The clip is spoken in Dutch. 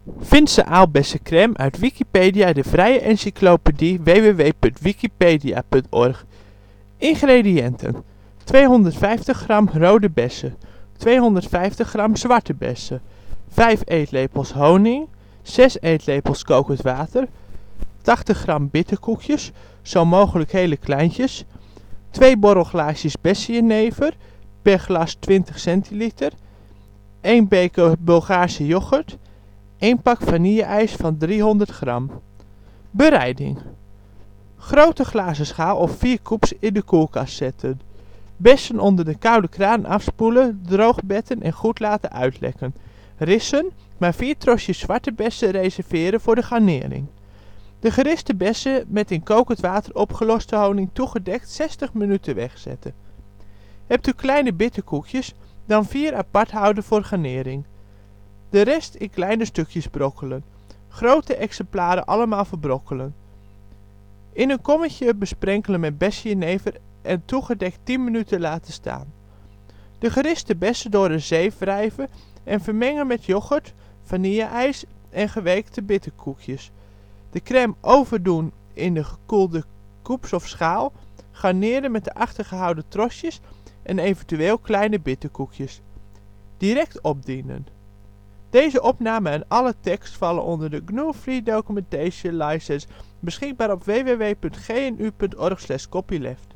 Finse aalbessencrème, uit Wikipedia, de vrije encyclopedie. www.wikipedia.org. Ingrediënten: 250 gram rode bessen, 250 gram zwarte bessen, 5 eetlepels honing, 6 eetlepels kokend water, 80 gram bitterkoekjes, zo mogelijk hele kleintjes, 2 borrelglaasjes bessenjenever, per glas 20 centiliter, 1 beker Bulgaarse yoghurt, 1 pak vanille-ijs van 300 gram. Bereiding: grote glazen schaal of 4 coupes in de koelkast zetten. Bessen onder de koude kraan afspoelen, droogbetten en goed laten uitlekken. Rissen, maar 4 trosjes zwarte bessen reserveren voor de garnering. De geriste bessen met in kokend water opgeloste honing toegedekt 60 minuten wegzetten. Hebt u kleine bitterkoekjes, dan 4 apart houden voor garnering. De rest in kleine stukjes brokkelen. Grote exemplaren allemaal verbrokkelen. In een kommetje besprenkelen met bessenjenever en toegedekt 10 minuten laten staan. De geriste bessen door een zeef wrijven en vermengen met yoghurt, vanille-ijs en geweekte bitterkoekjes. De crème overdoen in de gekoelde coupes of schaal, garneren met de achtergehouden trosjes en eventueel kleine bitterkoekjes. Direct opdienen. Deze opname en alle tekst vallen onder de GNU Free Documentation License, beschikbaar op www.gnu.org/copyleft.